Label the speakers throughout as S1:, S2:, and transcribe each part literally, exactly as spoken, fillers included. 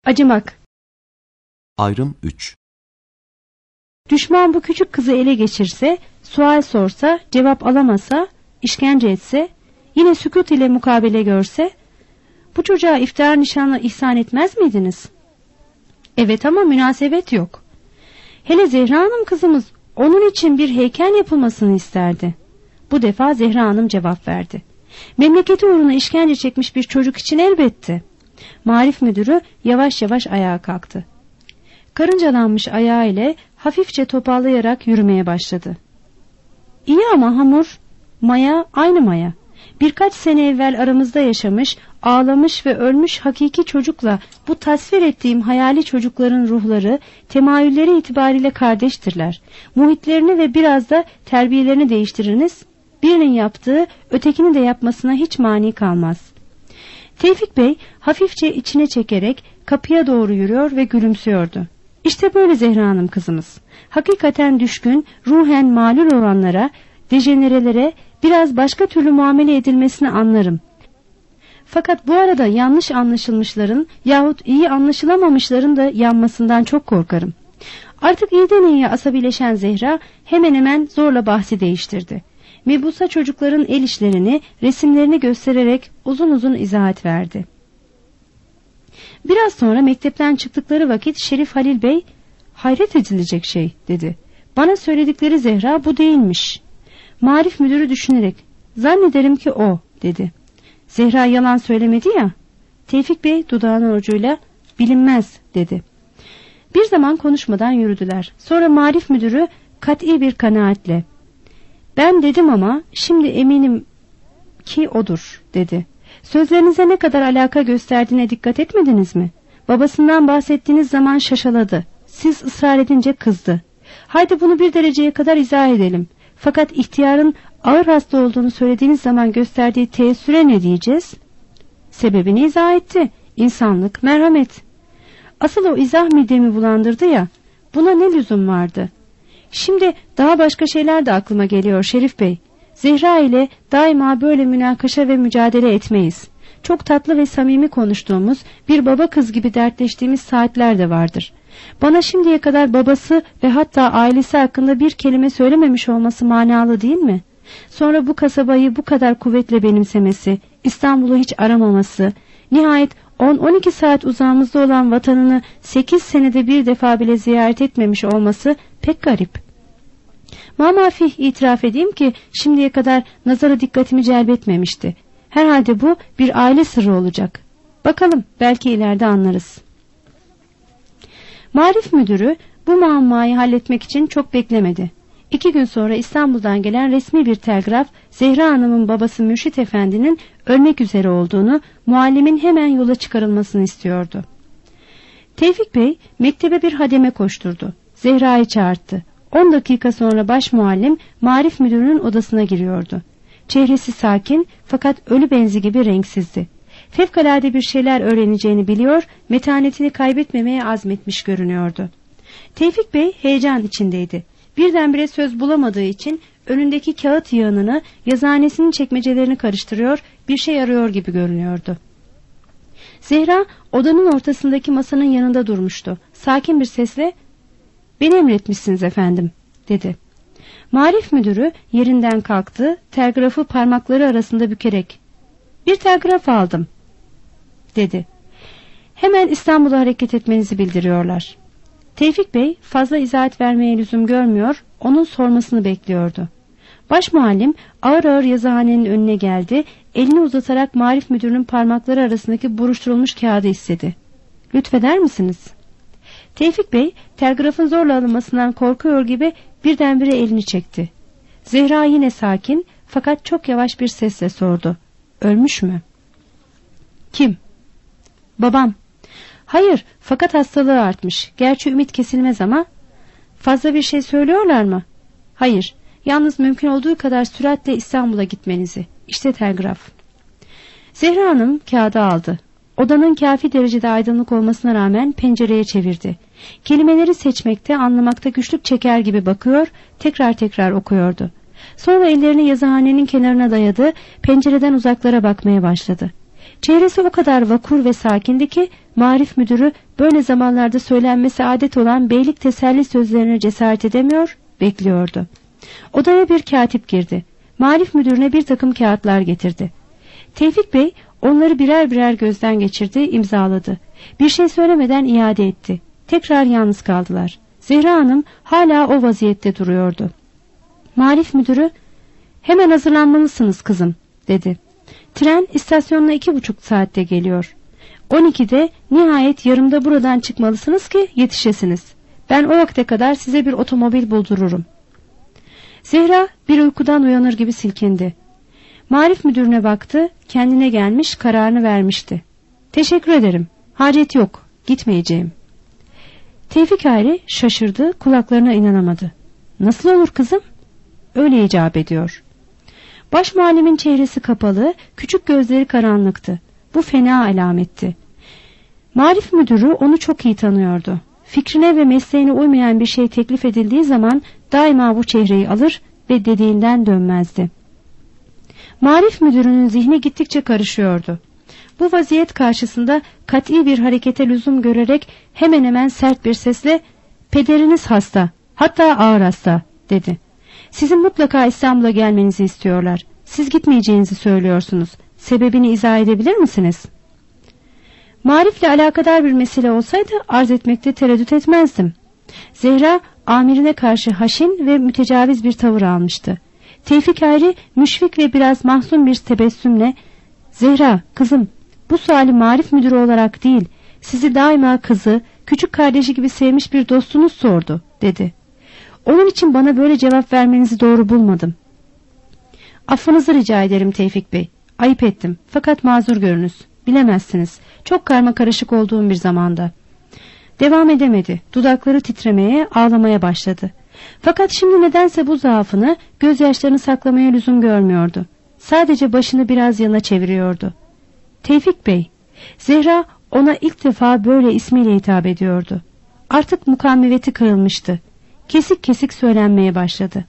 S1: Acımak.
S2: Ayrım üç.
S1: Düşman bu küçük kızı ele geçirse, sual sorsa, cevap alamasa, işkence etse, yine sükût ile mukabele görse, bu çocuğa iftihar nişanı ihsan etmez miydiniz? Evet, ama münasebet yok. Hele Zehra Hanım kızımız onun için bir heykel yapılmasını isterdi. Bu defa Zehra Hanım cevap verdi. Memleketi uğruna işkence çekmiş bir çocuk için elbette. Marif müdürü yavaş yavaş ayağa kalktı. Karıncalanmış ayağı ile hafifçe topallayarak yürümeye başladı. İyi ama hamur, maya aynı maya. Birkaç sene evvel aramızda yaşamış, ağlamış ve ölmüş hakiki çocukla bu tasvir ettiğim hayali çocukların ruhları, temayülleri itibariyle kardeştirler. Muhitlerini ve biraz da terbiyelerini değiştiriniz, birinin yaptığı ötekini de yapmasına hiç mani kalmaz. Tevfik Bey hafifçe içine çekerek kapıya doğru yürüyor ve gülümsüyordu. İşte böyle Zehra Hanım kızımız. Hakikaten düşkün, ruhen malul olanlara, dejenerelere biraz başka türlü muamele edilmesini anlarım. Fakat bu arada yanlış anlaşılmışların yahut iyi anlaşılamamışların da yanmasından çok korkarım. Artık iyiden iyiye asabileşen Zehra hemen hemen zorla bahsi değiştirdi. Mebusa çocukların el işlerini, resimlerini göstererek uzun uzun izahat verdi. Biraz sonra mektepten çıktıkları vakit Şerif Halil Bey, hayret edilecek şey dedi. Bana söyledikleri Zehra bu değilmiş. Marif müdürü düşünerek, zannederim ki o dedi. Zehra yalan söylemedi ya. Tevfik Bey dudağının ucuyla bilinmez dedi. Bir zaman konuşmadan yürüdüler. Sonra Marif müdürü kat'i bir kanaatle, ben dedim ama şimdi eminim ki odur dedi. Sözlerinize ne kadar alaka gösterdiğine dikkat etmediniz mi? Babasından bahsettiğiniz zaman şaşaladı. Siz ısrar edince kızdı. Haydi bunu bir dereceye kadar izah edelim. Fakat ihtiyarın ağır hasta olduğunu söylediğiniz zaman gösterdiği teessüre ne diyeceğiz? Sebebini izah etti. İnsanlık, merhamet. Asıl o izah midemi bulandırdı ya, buna ne lüzum vardı? Şimdi daha başka şeyler de aklıma geliyor Şerif Bey. Zehra ile daima böyle münakaşa ve mücadele etmeyiz. Çok tatlı ve samimi konuştuğumuz, bir baba kız gibi dertleştiğimiz saatler de vardır. Bana şimdiye kadar babası ve hatta ailesi hakkında bir kelime söylememiş olması manalı değil mi? Sonra bu kasabayı bu kadar kuvvetle benimsemesi, İstanbul'u hiç aramaması, nihayet on on iki saat uzağımızda olan vatanını sekiz senede bir defa bile ziyaret etmemiş olması pek garip. Mamafih itiraf edeyim ki şimdiye kadar nazara dikkatimi celbetmemişti. Herhalde bu bir aile sırrı olacak. Bakalım, belki ileride anlarız. Marif müdürü bu muammayı halletmek için çok beklemedi. İki gün sonra İstanbul'dan gelen resmi bir telgraf, Zehra Hanım'ın babası Mürşit Efendi'nin ölmek üzere olduğunu, muallimin hemen yola çıkarılmasını istiyordu. Tevfik Bey mektebe bir hademe koşturdu. Zehra'yı çağırdı. On dakika sonra baş muallim Marif müdürünün odasına giriyordu. Çehresi sakin fakat ölü benzi gibi renksizdi. Fevkalade bir şeyler öğreneceğini biliyor, metanetini kaybetmemeye azmetmiş görünüyordu. Tevfik Bey heyecan içindeydi. Birdenbire söz bulamadığı için önündeki kağıt yığınını, yazıhanesinin çekmecelerini karıştırıyor, bir şey arıyor gibi görünüyordu. Zehra odanın ortasındaki masanın yanında durmuştu. Sakin bir sesle, "Beni emretmişsiniz efendim," dedi. Marif müdürü yerinden kalktı, telgrafı parmakları arasında bükerek, "Bir telgraf aldım," dedi. "Hemen İstanbul'a hareket etmenizi bildiriyorlar." Tevfik Bey fazla izahat vermeye lüzum görmüyor, onun sormasını bekliyordu. Baş muallim ağır ağır yazıhanenin önüne geldi, elini uzatarak Marif müdürünün parmakları arasındaki buruşturulmuş kağıdı istedi. "Lütfeder misiniz?" Tevfik Bey telgrafın zorla alınmasından korkuyor gibi birdenbire elini çekti. Zehra yine sakin fakat çok yavaş bir sesle sordu. "Ölmüş mü?" "Kim?" "Babam." "Hayır, fakat hastalığı artmış. Gerçi ümit kesilmez ama." "Fazla bir şey söylüyorlar mı?" "Hayır, yalnız mümkün olduğu kadar süratle İstanbul'a gitmenizi. İşte telgraf." Zehra Hanım kağıdı aldı. Odanın kafi derecede aydınlık olmasına rağmen pencereye çevirdi. Kelimeleri seçmekte, anlamakta güçlük çeker gibi bakıyor, tekrar tekrar okuyordu. Sonra ellerini yazıhanenin kenarına dayadı, pencereden uzaklara bakmaya başladı. Çehresi o kadar vakur ve sakindi ki marif müdürü böyle zamanlarda söylenmesi adet olan beylik teselli sözlerine cesaret edemiyor, bekliyordu. Odaya bir katip girdi. Marif müdürüne bir takım kağıtlar getirdi. Tevfik Bey onları birer birer gözden geçirdi, imzaladı. Bir şey söylemeden iade etti. Tekrar yalnız kaldılar. Zehra Hanım hala o vaziyette duruyordu. Marif müdürü, "Hemen hazırlanmalısınız kızım," dedi. "Tren istasyonuna iki buçuk saatte geliyor. On ikide nihayet yarımda buradan çıkmalısınız ki yetişesiniz. Ben o vakte kadar size bir otomobil buldururum." Zehra bir uykudan uyanır gibi silkindi. Marif müdürüne baktı, kendine gelmiş, kararını vermişti. "Teşekkür ederim, hacet yok, gitmeyeceğim." Tevfik Hayri şaşırdı, kulaklarına inanamadı. "Nasıl olur kızım?" "Öyle icap ediyor." Baş muallimin çehresi kapalı, küçük gözleri karanlıktı. Bu fena alametti. Marif müdürü onu çok iyi tanıyordu. Fikrine ve mesleğine uymayan bir şey teklif edildiği zaman daima bu çehreyi alır ve dediğinden dönmezdi. Marif müdürünün zihni gittikçe karışıyordu. Bu vaziyet karşısında kat'i bir harekete lüzum görerek hemen hemen sert bir sesle "Pederiniz hasta, hatta ağır hasta," dedi. "Sizin mutlaka İstanbul'a gelmenizi istiyorlar. Siz gitmeyeceğinizi söylüyorsunuz. Sebebini izah edebilir misiniz?" Marif'le alakadar bir mesele olsaydı arz etmekte tereddüt etmezdim. Zehra amirine karşı haşin ve mütecaviz bir tavır almıştı. Tevfik Hayri müşfik ve biraz mahzun bir tebessümle "Zehra kızım, bu suali Marif müdürü olarak değil, sizi daima kızı, küçük kardeşi gibi sevmiş bir dostunuz sordu," dedi. "Onun için bana böyle cevap vermenizi doğru bulmadım." "Affınızı rica ederim Tevfik Bey. Ayıp ettim. Fakat mazur görünüz. Bilemezsiniz. Çok karma karışık olduğum bir zamanda." Devam edemedi. Dudakları titremeye, ağlamaya başladı. Fakat şimdi nedense bu zaafını, gözyaşlarını saklamaya lüzum görmüyordu. Sadece başını biraz yana çeviriyordu. "Tevfik Bey." Zehra ona ilk defa böyle ismiyle hitap ediyordu. Artık mukavemeti kırılmıştı. Kesik kesik söylenmeye başladı.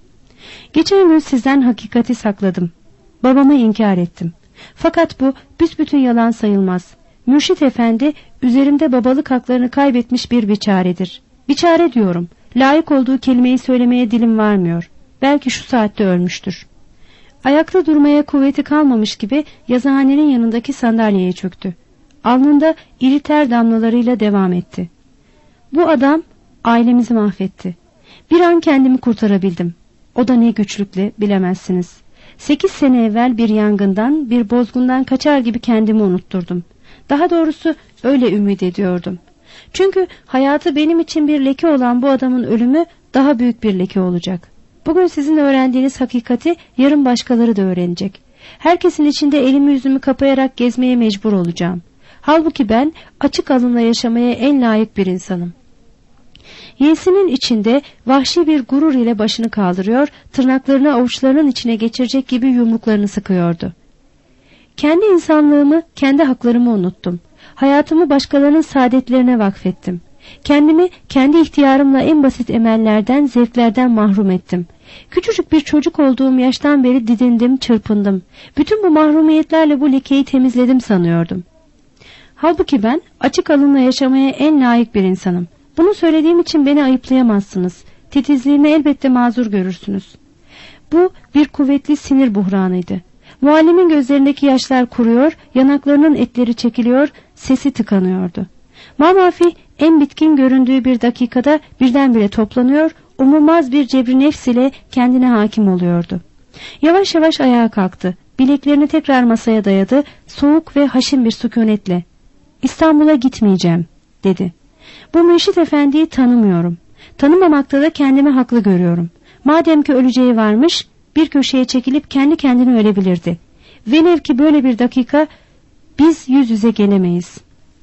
S1: "Geçen gün sizden hakikati sakladım. Babamı inkar ettim. Fakat bu büsbütün yalan sayılmaz. Mürşit Efendi üzerimde babalık haklarını kaybetmiş bir biçaredir. Biçare diyorum. Layık olduğu kelimeyi söylemeye dilim varmıyor. Belki şu saatte ölmüştür." Ayakta durmaya kuvveti kalmamış gibi yazıhanenin yanındaki sandalyeye çöktü. Alnında iri ter damlalarıyla devam etti. "Bu adam ailemizi mahvetti. Bir an kendimi kurtarabildim. O da ne güçlükle, bilemezsiniz. Sekiz sene evvel bir yangından, bir bozgundan kaçar gibi kendimi unutturdum. Daha doğrusu öyle ümit ediyordum. Çünkü hayatı benim için bir leke olan bu adamın ölümü daha büyük bir leke olacak. Bugün sizin öğrendiğiniz hakikati yarın başkaları da öğrenecek. Herkesin içinde elimi yüzümü kapayarak gezmeye mecbur olacağım. Halbuki ben açık alınla yaşamaya en layık bir insanım." Yeğsinin içinde vahşi bir gurur ile başını kaldırıyor, tırnaklarını avuçlarının içine geçirecek gibi yumruklarını sıkıyordu. "Kendi insanlığımı, kendi haklarımı unuttum. Hayatımı başkalarının saadetlerine vakfettim. Kendimi kendi ihtiyarımla en basit emellerden, zevklerden mahrum ettim. Küçücük bir çocuk olduğum yaştan beri didindim, çırpındım. Bütün bu mahrumiyetlerle bu lekeyi temizledim sanıyordum. Halbuki ben açık alınla yaşamaya en layık bir insanım. Bunu söylediğim için beni ayıplayamazsınız. Titizliğimi elbette mazur görürsünüz." Bu bir kuvvetli sinir buhranıydı. Muallimin gözlerindeki yaşlar kuruyor, yanaklarının etleri çekiliyor, sesi tıkanıyordu. Mamafi en bitkin göründüğü bir dakikada birdenbire toplanıyor, umulmaz bir cebri nefs ile kendine hakim oluyordu. Yavaş yavaş ayağa kalktı, bileklerini tekrar masaya dayadı, soğuk ve haşin bir sükunetle "İstanbul'a gitmeyeceğim," dedi. "Bu Mürşit Efendi'yi tanımıyorum. Tanımamakta da kendimi haklı görüyorum. Madem ki öleceği varmış, bir köşeye çekilip kendi kendine ölebilirdi. Velev ki böyle bir dakika biz yüz yüze gelemeyiz."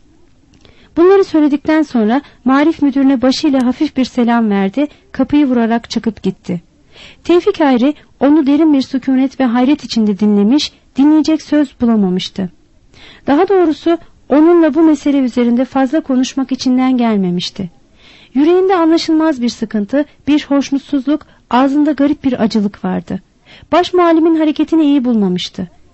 S1: Bunları söyledikten sonra marif müdürüne başıyla hafif bir selam verdi, kapıyı vurarak çıkıp gitti. Tevfik Hayri onu derin bir sükunet ve hayret içinde dinlemiş, dinleyecek söz bulamamıştı. Daha doğrusu onunla bu mesele üzerinde fazla konuşmak içinden gelmemişti. Yüreğinde anlaşılmaz bir sıkıntı, bir hoşnutsuzluk, ağzında garip bir acılık vardı. Baş muallimin hareketini iyi bulmamıştı.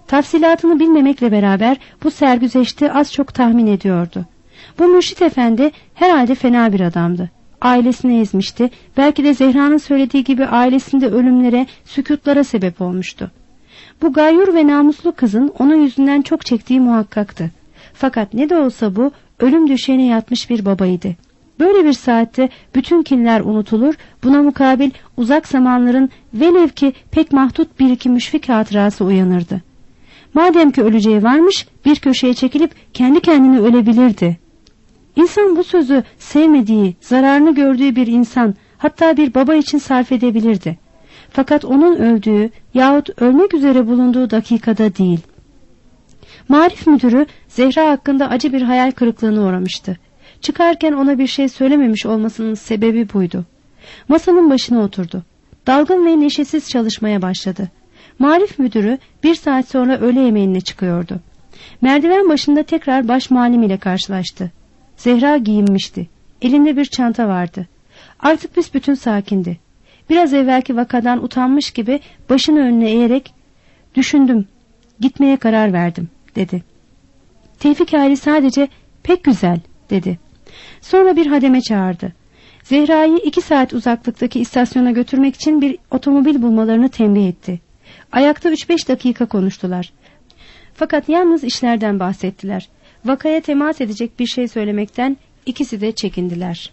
S1: Tafsilatını bilmemekle beraber bu sergüzeşti az çok tahmin ediyordu. Bu Mürşit Efendi herhalde fena bir adamdı. Ailesini ezmişti. Belki de Zehra'nın söylediği gibi ailesinde ölümlere, sükûtlara sebep olmuştu. Bu gayyur ve namuslu kızın onun yüzünden çok çektiği muhakkaktı. Fakat ne de olsa bu ölüm döşeğine yatmış bir babaydı. Böyle bir saatte bütün kinler unutulur, buna mukabil uzak zamanların velev ki pek mahdut bir iki müşfik hatırası uyanırdı. Madem ki öleceği varmış, bir köşeye çekilip kendi kendine ölebilirdi. İnsan bu sözü sevmediği, zararını gördüğü bir insan, hatta bir baba için sarf edebilirdi. Fakat onun öldüğü yahut ölmek üzere bulunduğu dakikada değil. Marif müdürü Zehra hakkında acı bir hayal kırıklığına uğramıştı. Çıkarken ona bir şey söylememiş olmasının sebebi buydu. Masanın başına oturdu. Dalgın ve neşesiz çalışmaya başladı. Marif müdürü bir saat sonra öğle yemeğine çıkıyordu. Merdiven başında tekrar baş muallim ile karşılaştı. Zehra giyinmişti. Elinde bir çanta vardı. Artık büsbütün sakindi. Biraz evvelki vakadan utanmış gibi başını önüne eğerek "Düşündüm, gitmeye karar verdim," dedi. Tevfik Ali sadece "Pek güzel," dedi. Sonra bir hademe çağırdı. Zehra'yı iki saat uzaklıktaki istasyona götürmek için bir otomobil bulmalarını tembih etti. Ayakta üç beş dakika konuştular. Fakat yalnız işlerden bahsettiler. Vakaya temas edecek bir şey söylemekten ikisi de çekindiler.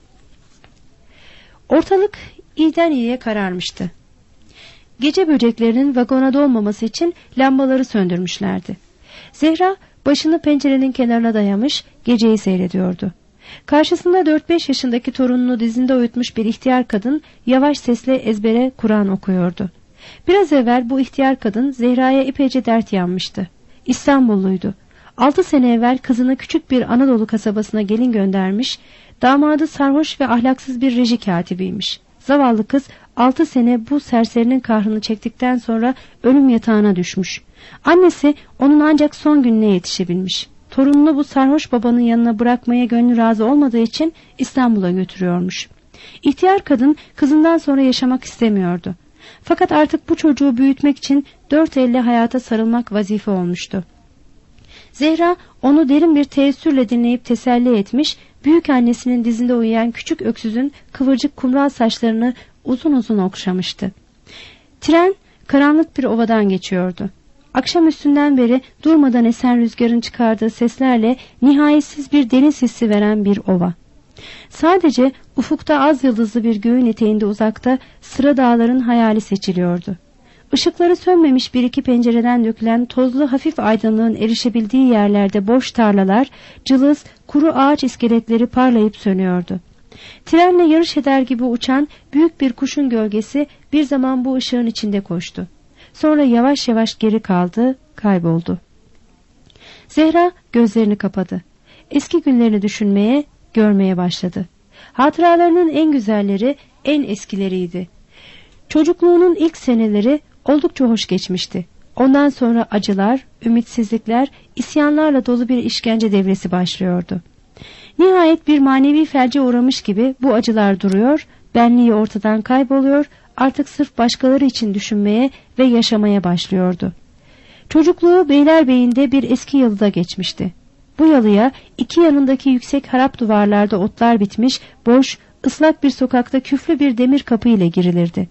S1: Ortalık iyiden iyiye kararmıştı. Gece böceklerinin vagona dolmaması için lambaları söndürmüşlerdi. Zehra başını pencerenin kenarına dayamış geceyi seyrediyordu. Karşısında dört beş yaşındaki torununu dizinde uyutmuş bir ihtiyar kadın yavaş sesle ezbere Kur'an okuyordu. Biraz evvel bu ihtiyar kadın Zehra'ya epeyce dert yanmıştı. İstanbulluydu. Altı sene evvel kızını küçük bir Anadolu kasabasına gelin göndermiş, damadı sarhoş ve ahlaksız bir reji katibiymiş. Zavallı kız altı sene bu serserinin kahrını çektikten sonra ölüm yatağına düşmüş. Annesi onun ancak son gününe yetişebilmiş. Torununu bu sarhoş babanın yanına bırakmaya gönlü razı olmadığı için İstanbul'a götürüyormuş. İhtiyar kadın kızından sonra yaşamak istemiyordu. Fakat artık bu çocuğu büyütmek için dört elle hayata sarılmak vazife olmuştu. Zehra onu derin bir teessürle dinleyip teselli etmiş, büyük annesinin dizinde uyuyan küçük öksüzün kıvırcık kumral saçlarını uzun uzun okşamıştı. Tren karanlık bir ovadan geçiyordu. Akşam üstünden beri durmadan esen rüzgarın çıkardığı seslerle nihayetsiz bir deniz hissi veren bir ova. Sadece ufukta az yıldızlı bir göğün eteğinde uzakta sıra dağların hayali seçiliyordu. Işıkları sönmemiş bir iki pencereden dökülen tozlu hafif aydınlığın erişebildiği yerlerde boş tarlalar, cılız, kuru ağaç iskeletleri parlayıp sönüyordu. Trenle yarış eder gibi uçan büyük bir kuşun gölgesi bir zaman bu ışığın içinde koştu. Sonra yavaş yavaş geri kaldı, kayboldu. Zehra gözlerini kapadı. Eski günlerini düşünmeye, görmeye başladı. Hatıralarının en güzelleri, en eskileriydi. Çocukluğunun ilk seneleri oldukça hoş geçmişti. Ondan sonra acılar, ümitsizlikler, isyanlarla dolu bir işkence devresi başlıyordu. Nihayet bir manevi felce uğramış gibi bu acılar duruyor, benliği ortadan kayboluyor, artık sırf başkaları için düşünmeye ve yaşamaya başlıyordu. Çocukluğu Beylerbeyi'nde bir eski yalıda geçmişti. Bu yalıya iki yanındaki yüksek harap duvarlarda otlar bitmiş, boş, ıslak bir sokakta küflü bir demir kapı ile girilirdi.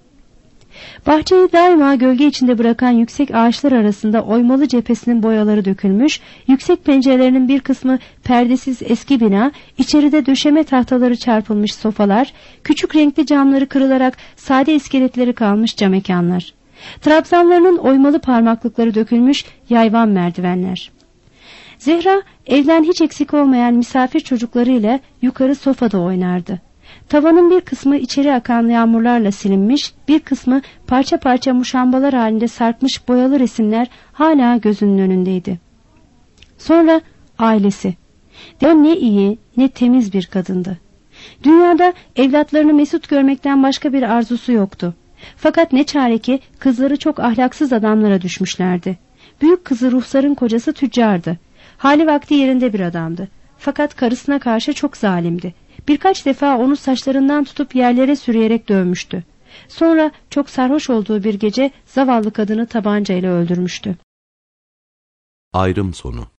S1: Bahçeyi daima gölge içinde bırakan yüksek ağaçlar arasında oymalı cephesinin boyaları dökülmüş, yüksek pencerelerinin bir kısmı perdesiz eski bina, içeride döşeme tahtaları çarpılmış sofalar, küçük renkli camları kırılarak sade iskeletleri kalmış camekanlar. Trabzanlarının oymalı parmaklıkları dökülmüş yayvan merdivenler. Zehra evden hiç eksik olmayan misafir çocuklarıyla yukarı sofada oynardı. Tavanın bir kısmı içeri akan yağmurlarla silinmiş, bir kısmı parça parça muşambalar halinde sarkmış boyalı resimler hala gözünün önündeydi. Sonra ailesi. De ne iyi, ne temiz bir kadındı. Dünyada evlatlarını mesut görmekten başka bir arzusu yoktu. Fakat ne çare ki kızları çok ahlaksız adamlara düşmüşlerdi. Büyük kızı Ruhsar'ın kocası tüccardı. Hali vakti yerinde bir adamdı. Fakat karısına karşı çok zalimdi. Birkaç defa onu saçlarından tutup yerlere sürüyerek dövmüştü. Sonra çok sarhoş olduğu bir gece zavallı kadını tabancayla öldürmüştü.
S2: Ayrım sonu.